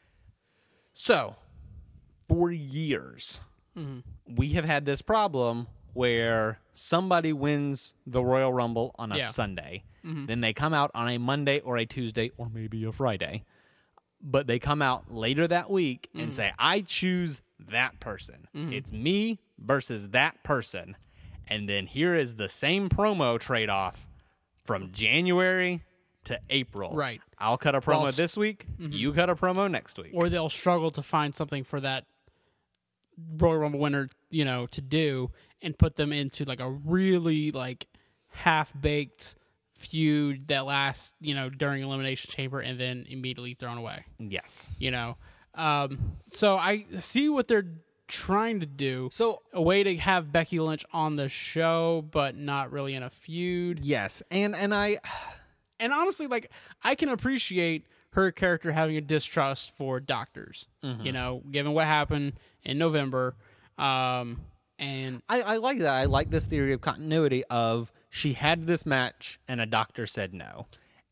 So, for years, we have had this problem where somebody wins the Royal Rumble on a Yeah. Sunday. Then they come out on a Monday or a Tuesday or maybe a Friday. But they come out later that week and say, I choose that person. It's me versus that person. And then here is the same promo trade-off from January to April. Right. I'll cut a promo Well, this week. You cut a promo next week. Or they'll struggle to find something for that Royal Rumble winner, you know, to do. and put them into like a really like half baked feud that lasts, you know, during Elimination Chamber and then immediately thrown away. Yes. You know, um, so I see what they're trying to do. So a way to have Becky Lynch on the show, but not really in a feud. yes, and and I and honestly, like I can appreciate her character having a distrust for doctors. Mm-hmm. You know, given what happened in November, um, and I, I like that. I like this theory of continuity of she had this match and a doctor said no,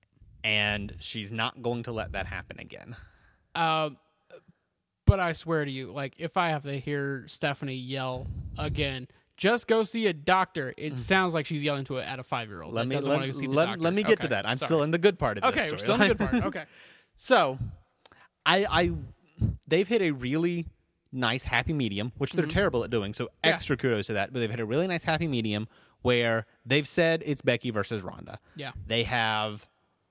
and she's not going to let that happen again. Uh, but I swear to you, like if I have to hear Stephanie yell again, just go see a doctor. It mm. sounds like she's yelling to it at a five-year-old. Let me let, let, let me get okay. to that. I'm Sorry. still in the good part of this. Okay, story. we're still in the good part. Okay, so I, I, they've hit a really nice happy medium, which they're mm-hmm. terrible at doing. So extra yeah. kudos to that. But they've hit a really nice happy medium where they've said it's Becky versus Ronda. Yeah, they have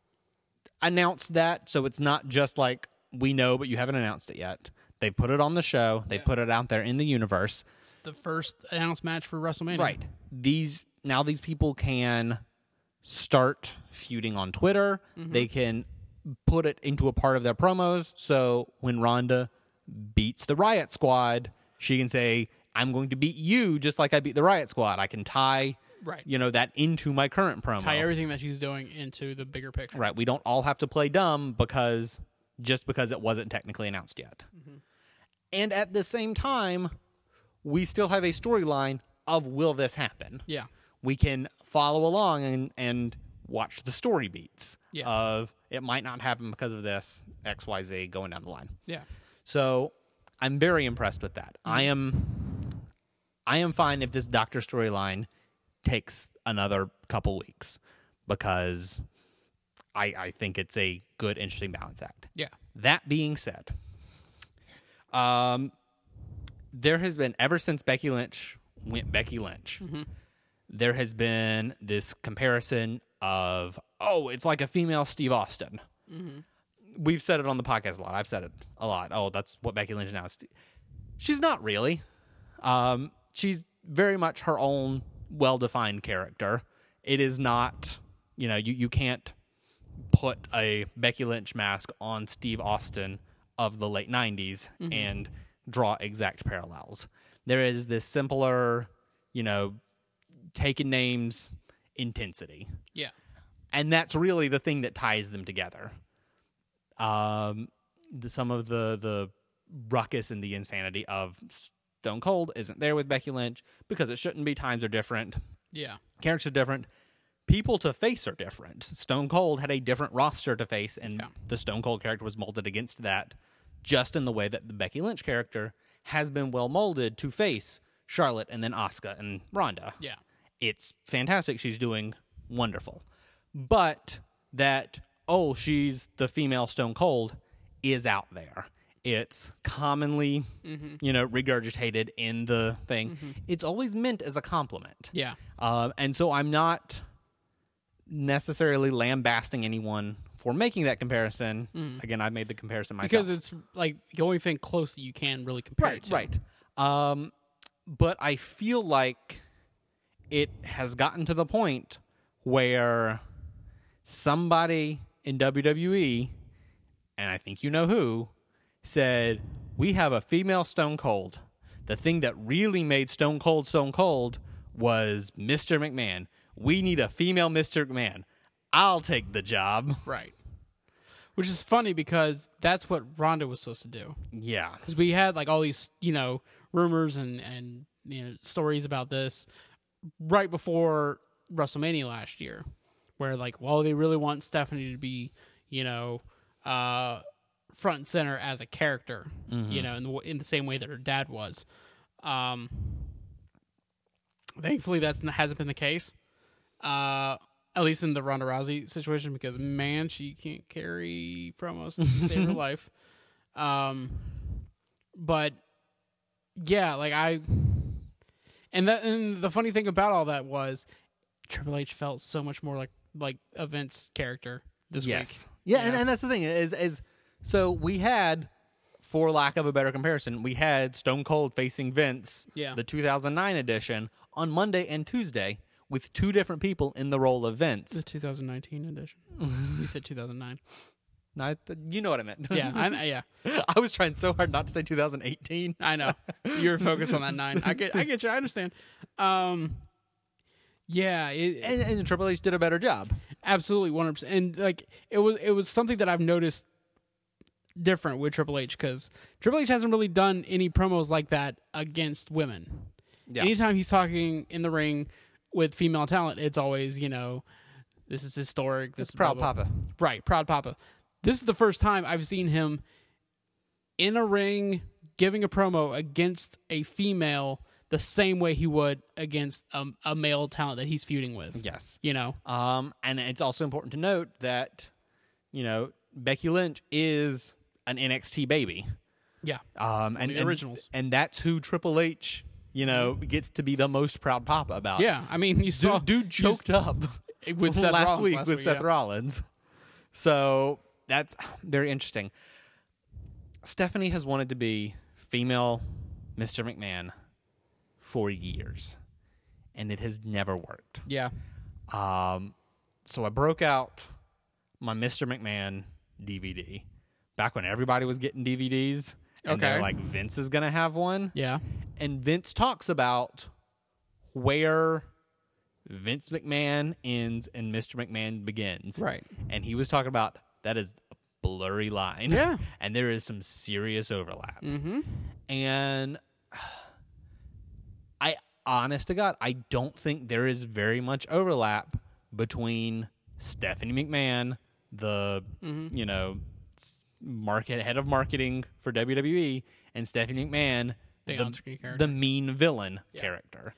announced that, so it's not just like we know, but you haven't announced it yet. They put it on the show. They yeah. put it out there in the universe. It's the first announced match for WrestleMania. Right. These now these people can start feuding on Twitter. Mm-hmm. They can put it into a part of their promos. So when Ronda beats the Riot Squad, she can say, "I'm going to beat you just like I beat the Riot Squad." I can tie, right. you know, that into my current promo. Tie everything that she's doing into the bigger picture. Right. We don't all have to play dumb because just because it wasn't technically announced yet. Mm-hmm. And at the same time, we still have a storyline of will this happen? Yeah. We can follow along and, and watch the story beats yeah. of it might not happen because of this, X, Y, Z going down the line. Yeah. So I'm very impressed with that. Mm-hmm. I am I am fine if this doctor storyline takes another couple weeks because I, I think it's a good, interesting balance act. Yeah. That being said, um, there has been, ever since Becky Lynch went Becky Lynch, mm-hmm. there has been this comparison of, oh, it's like a female Steve Austin. Mm-hmm. We've said it on the podcast a lot. I've said it a lot. Oh, that's what Becky Lynch now is. She's not really. Um, she's very much her own well-defined character. It is not, you know, you, you can't put a Becky Lynch mask on Steve Austin of the late nineties mm-hmm. and draw exact parallels. There is this simpler, you know, taking names intensity. Yeah. And that's really the thing that ties them together. Um, the, some of the, the ruckus and the insanity of Stone Cold isn't there with Becky Lynch because it shouldn't be. Times are different. Yeah. Characters are different. People to face are different. Stone Cold had a different roster to face, and yeah. the Stone Cold character was molded against that, just in the way that the Becky Lynch character has been well molded to face Charlotte and then Asuka and Ronda. Yeah. It's fantastic. She's doing wonderful. But that, oh, she's the female Stone Cold is out there. It's commonly, mm-hmm. you know, regurgitated in the thing. Mm-hmm. It's always meant as a compliment. Yeah. Um, and so I'm not necessarily lambasting anyone for making that comparison. Mm. Again, I made the comparison myself. Because it's like the only thing close that you can really compare right, it to. Right, right. Um, but I feel like it has gotten to the point where somebody in W W E, and I think you know who, said, we have a female Stone Cold. The thing that really made Stone Cold Stone Cold was Mister McMahon. We need a female Mister McMahon. I'll take the job. Right. Which is funny because that's what Ronda was supposed to do. Yeah. Because we had like all these, you know, rumors and, and you know stories about this right before WrestleMania last year, where like, well, they really want Stephanie to be, you know, uh, front and center as a character, mm-hmm. you know, in the, in the same way that her dad was. Um, thankfully, that hasn't been the case. Uh, at least in the Ronda Rousey situation, because man, she can't carry promos to save her life. Um, but yeah, like I, and that, and the funny thing about all that was Triple H felt so much more like like a Vince character this yes. week. Yeah, and, and that's the thing is is so we had for lack of a better comparison, we had Stone Cold facing Vince, Yeah. the two thousand nine edition, on Monday and Tuesday with two different people in the role of Vince. The two thousand nineteen edition. You said two thousand nine. No, I th- you know what I meant. Yeah, I, yeah, I was trying so hard not to say two thousand eighteen. I know. You're focused on that nine. I get, I get you. I understand. Um, yeah, it, And, and Triple H did a better job. absolutely, one hundred percent. And like it was, it was something that I've noticed different with Triple H because Triple H hasn't really done any promos like that against women. Yeah. Anytime he's talking in the ring with female talent, it's always, you know, this is historic. This It's is Proud blah, blah. Papa. Right, Proud Papa. This is the first time I've seen him in a ring giving a promo against a female the same way he would against a, a male talent that he's feuding with. Yes. You know? Um, and it's also important to note that, you know, Becky Lynch is an N X T baby. Yeah. Um, and, the and- originals. And that's who Triple H, you know, gets to be the most proud papa about. Yeah. I mean, you saw Dude, dude choked up with Seth last Rollins week last with week, Seth yeah. Rollins. So that's very interesting. Stephanie has wanted to be female Mister McMahon for years, and it has never worked. Yeah. Um, so I broke out my Mister McMahon D V D back when everybody was getting D V Ds. And they're Okay. like, Vince is going to have one. Yeah. And Vince talks about where Vince McMahon ends and Mister McMahon begins. Right. And he was talking about that is a blurry line. Yeah. And there is some serious overlap. Mm-hmm. And I, honest to God, I don't think there is very much overlap between Stephanie McMahon, the, Mm-hmm. you know, s- market head of marketing for W W E, and Stephanie McMahon, The the, on-screen character. the mean villain Yeah. character.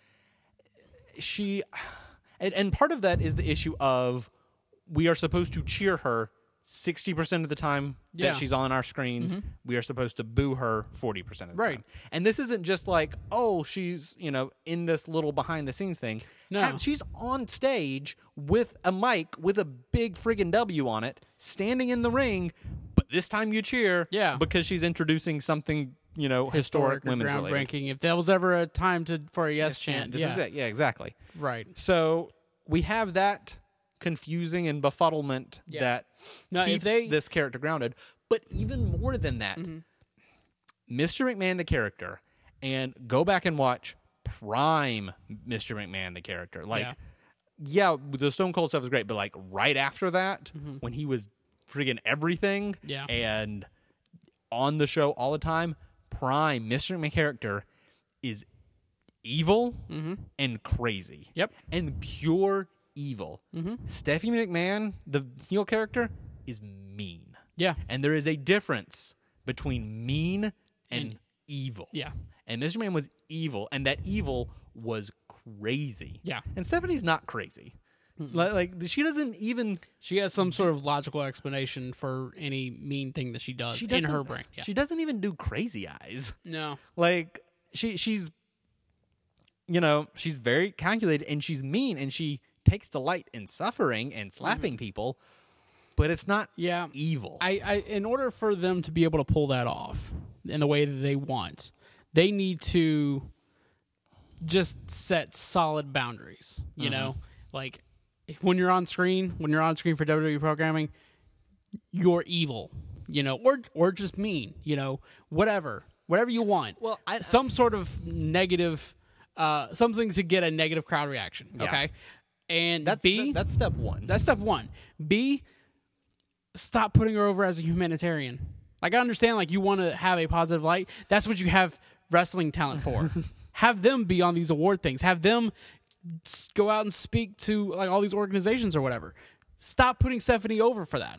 She, and, and part of that is the issue of we are supposed to cheer her sixty percent of the time Yeah. that she's on our screens. We are supposed to boo her forty percent of the Right. time. And this isn't just like, oh, she's, you know, in this little behind the scenes thing. No. Ha- she's on stage with a mic with a big friggin' W on it, standing in the ring, but this time you cheer Yeah. because she's introducing something, you know, historic, Historic or women's related. groundbreaking. If that was ever a time to for a yes, Yes, chant, This yeah. is it. Yeah, exactly. Right. So we have that confusing and befuddlement Yeah. that Now, if keeps they- this character grounded. But even more than that, Mm-hmm. Mister McMahon, the character, and go back and watch prime Mister McMahon, the character. Like, Yeah. yeah, the Stone Cold stuff was great, but like right after that, when he was friggin' everything Mm-hmm. Yeah. and on the show all the time, prime Mister McMahon character is evil and crazy. Yep. And pure evil. Stephanie McMahon, the heel character, is mean. Yeah. And there is a difference between mean and, And- evil. Yeah. And Mister McMahon was evil, and that evil was crazy. Yeah. And Stephanie's not crazy. Like, like she doesn't even She has some sort of logical explanation for any mean thing that she does she in doesn't, her brain. Yeah. She doesn't even do crazy eyes. no. Like she she's you know, she's very calculated and she's mean and she takes delight in suffering and slapping people, but it's not Yeah. evil. I, I in order for them to be able to pull that off in the way that they want, they need to just set solid boundaries. You know, like when you're on screen, when you're on screen for W W E programming, you're evil. You know, or or just mean. You know, whatever, whatever you want. Well, I- some sort of negative, uh, something to get a negative crowd reaction. Yeah. Okay, and that's B, that's step one. that's step one. B, stop putting her over as a humanitarian. Like, I understand, like, you want to have a positive light. That's what you have wrestling talent for. Have them be on these award things. Have them s- go out and speak to, like, all these organizations or whatever. Stop putting Stephanie over for that.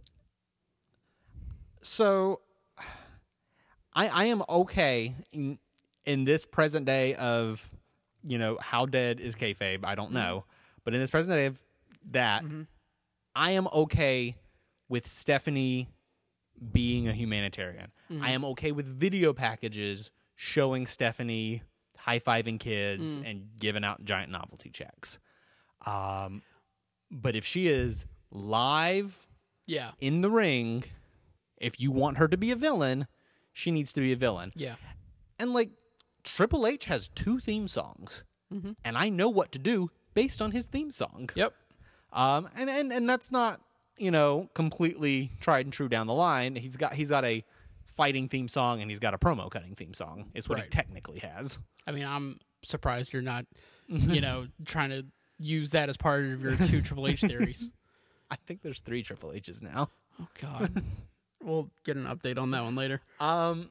So I I am okay in in this present day of, you know, how dead is kayfabe, I don't know. But in this present day of that, I am okay with Stephanie being a humanitarian. I am okay with video packages showing Stephanie high-fiving kids and giving out giant novelty checks. Um, but if she is live Yeah. in the ring, if you want her to be a villain, she needs to be a villain. Yeah. And like Triple H has two theme songs, mm-hmm. and I know what to do based on his theme song. Yep. Um, and, and, and that's not, you know, completely tried and true down the line. He's got he's got a fighting theme song and he's got a promo cutting theme song. Is what Right. he technically has. I mean, I'm surprised you're not, you know, trying to use that as part of your two Triple H theories. I think there's three Triple H's now. Oh God. We'll get an update on that one later. Um,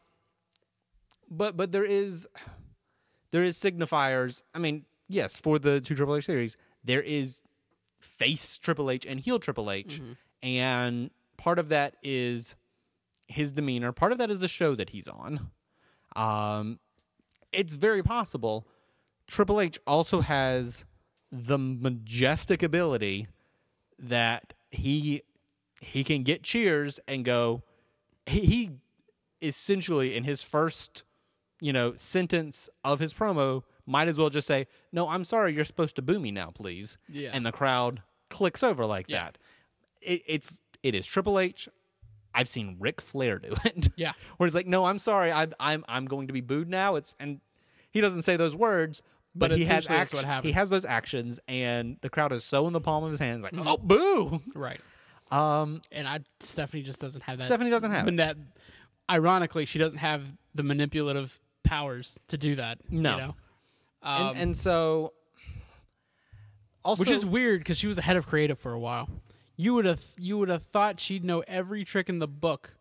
but but there is there is signifiers. I mean, yes, for the two Triple H theories, there is face Triple H and heel Triple H, mm-hmm. and part of that is his demeanor. Part of that is the show that he's on. Um, it's very possible Triple H also has the majestic ability that he he can get cheers and go. He, he essentially in his first, you know, sentence of his promo might as well just say, "No, I'm sorry, you're supposed to boo me now, please." Yeah. And the crowd clicks over like Yeah. that. It, it's it is Triple H. I've seen Ric Flair do it. Yeah. Where he's like, "No, I'm sorry, I'm I'm I'm going to be booed now." It's and he doesn't say those words, but, But he has essentially that's action, what happens. he has those actions, and the crowd is so in the palm of his hands, like, "Oh, boo!" Right. Um, And I Stephanie just doesn't have that. Stephanie doesn't have and it. that. Ironically, she doesn't have the manipulative powers to do that. No. You know? um, and and so also, which is weird because she was the head of creative for a while. You would have you would have thought she'd know every trick in the book.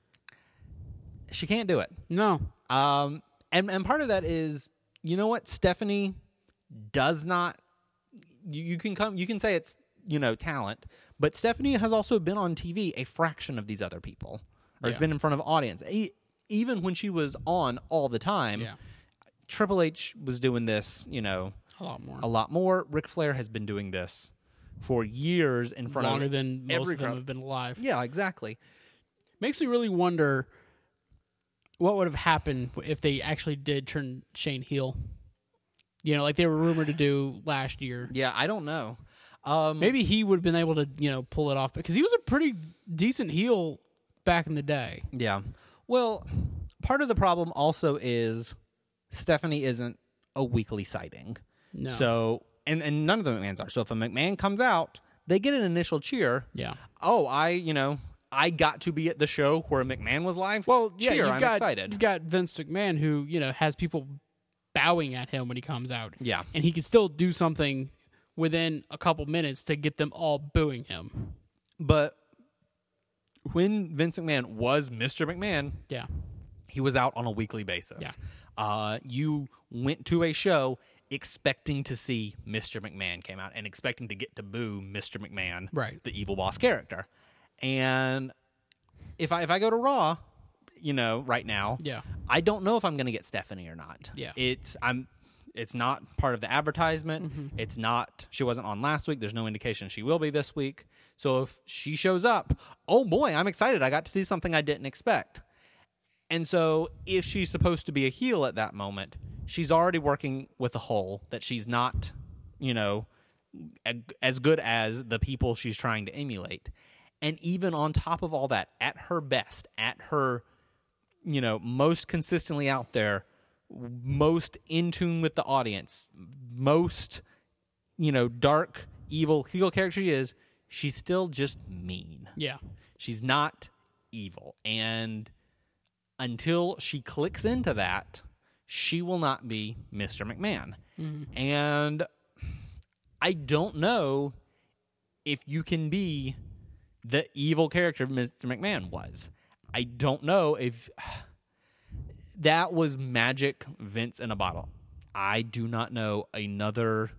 she can't do it. No. Um, and and part of that is, you know what, Stephanie does not. You, you can come. You can say it's, you know, talent, but Stephanie has also been on T V a fraction of these other people, or has Yeah. been in front of audience. E- even when she was on all the time, Yeah. Triple H was doing this, you know, A lot more. a lot more. Ric Flair has been doing this for years in front Longer of than most every of them crowd. have been alive. Yeah, exactly. Makes me really wonder what would have happened if they actually did turn Shane heel. You know, like they were rumored to do last year. Yeah, I don't know. Um, Maybe he would have been able to, you know, pull it off because he was a pretty decent heel back in the day. Yeah. Well, part of the problem also is Stephanie isn't a weekly sighting. No. So, and, and none of the McMahons are. So if a McMahon comes out, they get an initial cheer. Yeah. Oh, I, you know, I got to be at the show where McMahon was live. Well, yeah, cheer, you've I'm got, excited. You've got Vince McMahon who, you know, has people bowing at him when he comes out. Yeah. And he can still do something within a couple minutes to get them all booing him. But when Vince McMahon was Mister McMahon, Yeah. he was out on a weekly basis. Yeah. Uh, you went to a show expecting to see Mister McMahon came out and expecting to get to boo Mister McMahon, Right. the evil boss character. And if I if I go to Raw, you know, right now, Yeah. I don't know if I'm going to get Stephanie or not. Yeah. It's I'm it's not part of the advertisement. Mm-hmm. It's not she wasn't on last week. There's no indication she will be this week. So if she shows up, oh boy, I'm excited. I got to see something I didn't expect. And so if she's supposed to be a heel at that moment, she's already working with a hole that she's not, you know, as good as the people she's trying to emulate. And even on top of all that, at her best, at her, you know, most consistently out there, most in tune with the audience, most, you know, dark, evil, heel character she is, she's still just mean. Yeah. She's not evil. And until she clicks into that, she will not be Mister McMahon. Mm-hmm. And I don't know if you can be the evil character Mister McMahon was. I don't know if that was magic Vince in a bottle. I do not know another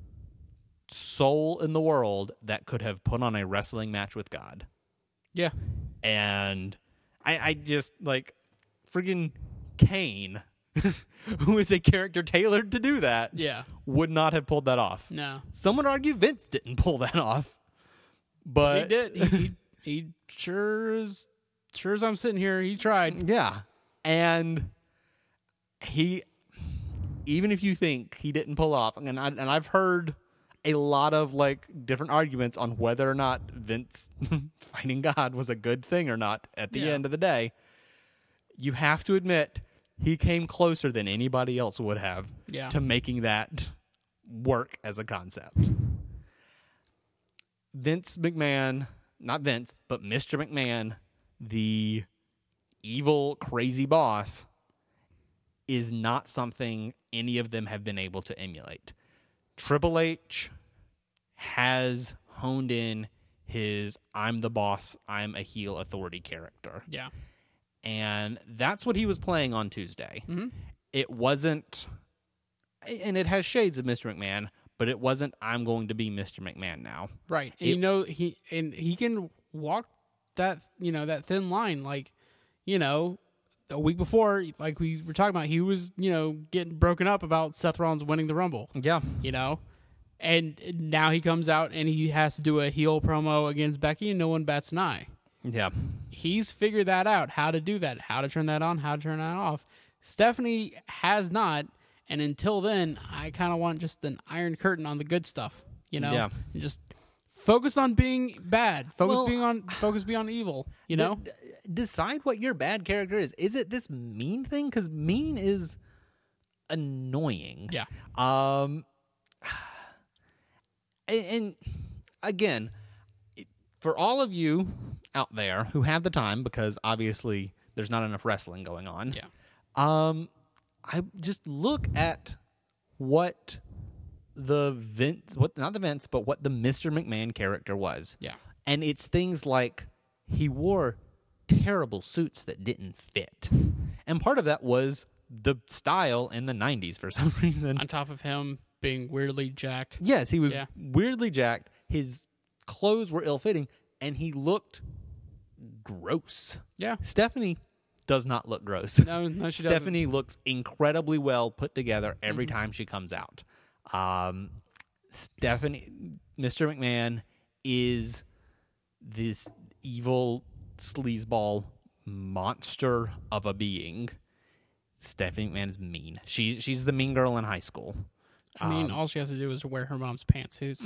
soul in the world that could have put on a wrestling match with God. Yeah. And I, I just, like, friggin' Kane, who is a character tailored to do that, Yeah. would not have pulled that off. No. Some would argue Vince didn't pull that off. But He did. He, he, he sure is, sure as I'm sitting here, he tried. yeah. And he, even if you think he didn't pull off, and, I, and I've heard a lot of, like, different arguments on whether or not Vince fighting God was a good thing or not at the Yeah. end of the day, you have to admit he came closer than anybody else would have Yeah. to making that work as a concept. Vince McMahon, not Vince, but Mister McMahon, the evil, crazy boss, is not something any of them have been able to emulate. Triple H has honed in his I'm the boss, I'm a heel authority character. Yeah. And that's what he was playing on Tuesday. Mm-hmm. It wasn't, and it has shades of Mister McMahon, but it wasn't I'm going to be Mister McMahon now. Right. And It- you know, he and he can walk that, you know, that thin line. Like, you know, a week before, like we were talking about, he was, you know, getting broken up about Seth Rollins winning the Rumble. Yeah. You know? And now he comes out and he has to do a heel promo against Becky and no one bats an eye. Yeah. He's figured that out, how to do that, how to turn that on, how to turn that off. Stephanie has not, and until then, I kind of want just an iron curtain on the good stuff, you know? Yeah. And just focus on being bad. Focus Well, being on focus being on evil, you know? D- decide what your bad character is. Is it this mean thing? Because mean is annoying. Yeah. Um, and, and again, it- for all of you out there who have the time, because obviously there's not enough wrestling going on. Yeah. Um, I just look at what the Vince, what not the Vince, but what the Mister McMahon character was. Yeah. And it's things like he wore terrible suits that didn't fit. And part of that was the style in the nineties for some reason. On top of him being weirdly jacked. Yes, he was Yeah. weirdly jacked. His clothes were ill-fitting, and he looked gross. Yeah. Stephanie does not look gross. No, no, she doesn't. Stephanie looks incredibly well put together every time she comes out. Um, Stephanie, Mister McMahon is this evil sleazeball monster of a being. Stephanie McMahon is mean. She she's the mean girl in high school. I mean, Um, all she has to do is wear her mom's pantsuits.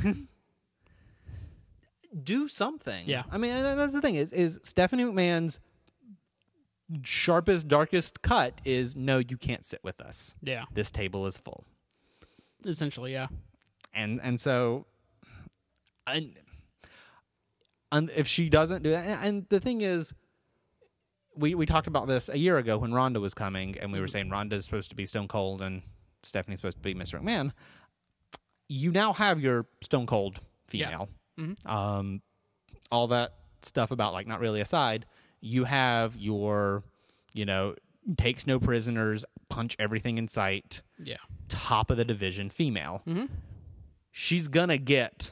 do something. Yeah. I mean, and that's the thing is is Stephanie McMahon's sharpest, darkest cut is no, you can't sit with us. Yeah. This table is full. Essentially, yeah. And and so, and, and if she doesn't do that, and, and the thing is, we we talked about this a year ago when Ronda was coming, and we were saying Ronda is supposed to be Stone Cold and Stephanie's supposed to be Mister McMahon. You now have your Stone Cold female. Mhm. Um, all that stuff about like not really aside, you have your, you know, takes no prisoners, punch everything in sight, Yeah. top of the division female. Mhm. She's gonna get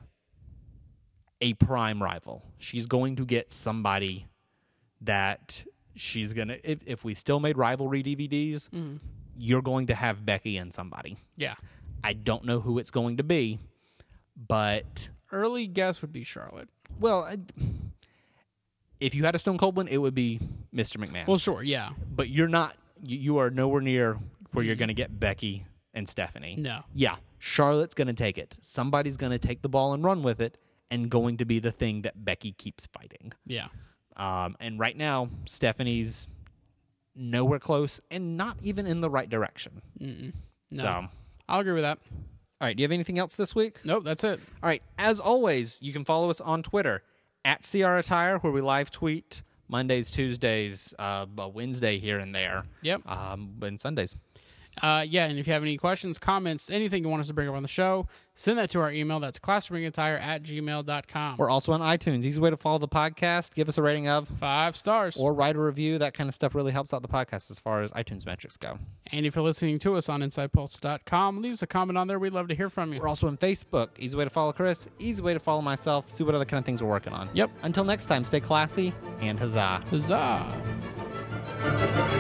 a prime rival. She's going to get somebody that she's gonna. If, if we still made rivalry D V Ds, Mhm. you're going to have Becky and somebody. Yeah. I don't know who it's going to be, but Early guess would be Charlotte. well, I, if you had a Stone Cold one, it would be Mister McMahon. Well, sure, yeah. But you're not. You, you are nowhere near where you're going to get Becky and Stephanie. No. Yeah, Charlotte's going to take it. Somebody's going to take the ball and run with it, and going to be the thing that Becky keeps fighting. Yeah. Um, and right now, Stephanie's nowhere close, and not even in the right direction. Mm-mm. No. So, all I'll agree with that. right. Do you have anything else this week? Nope, that's it. All right. As always, you can follow us on Twitter at C R Attire, where we live tweet Mondays, Tuesdays, uh, a Wednesday here and there, Yep. um, and Sundays. Uh, yeah, and if you have any questions, comments, anything you want us to bring up on the show, send that to our email. That's classroomingentire at gmail dot com. We're also on iTunes. Easy way to follow the podcast. Give us a rating of, Five stars. or write a review. That kind of stuff really helps out the podcast as far as iTunes metrics go. And if you're listening to us on inside pulse dot com, leave us a comment on there. We'd love to hear from you. We're also on Facebook. Easy way to follow Chris. Easy way to follow myself. See what other kind of things we're working on. Yep. Until next time, stay classy and huzzah. Huzzah.